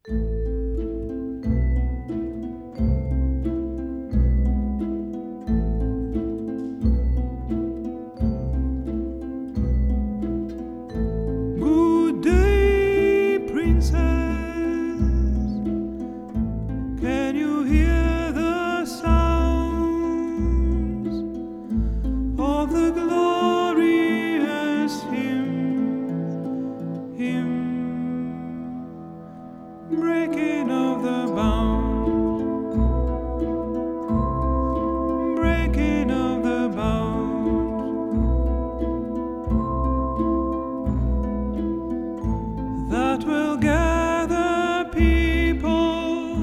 Good day, princess. Can you hear the sounds of the glorious hymn breaking of the bounds, breaking of the bounds that will gather people,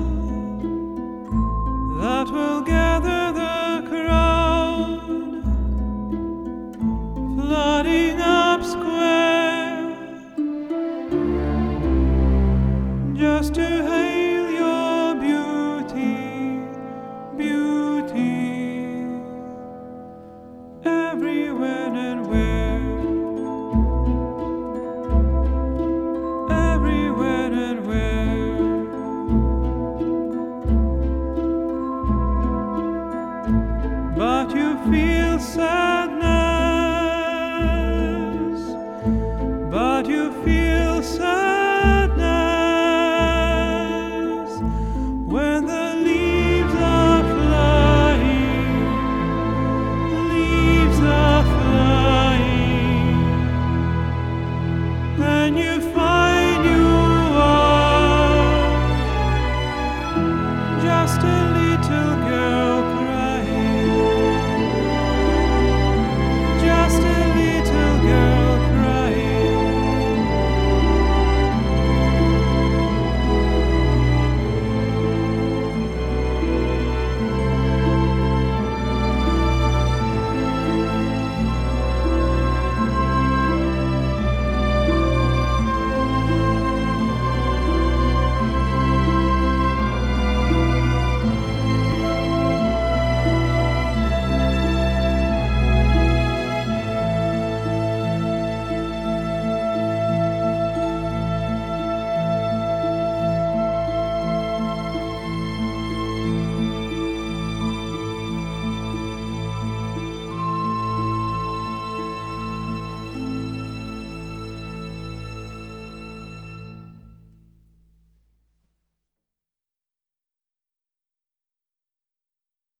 that will gather the crowd, flooding up square just to hang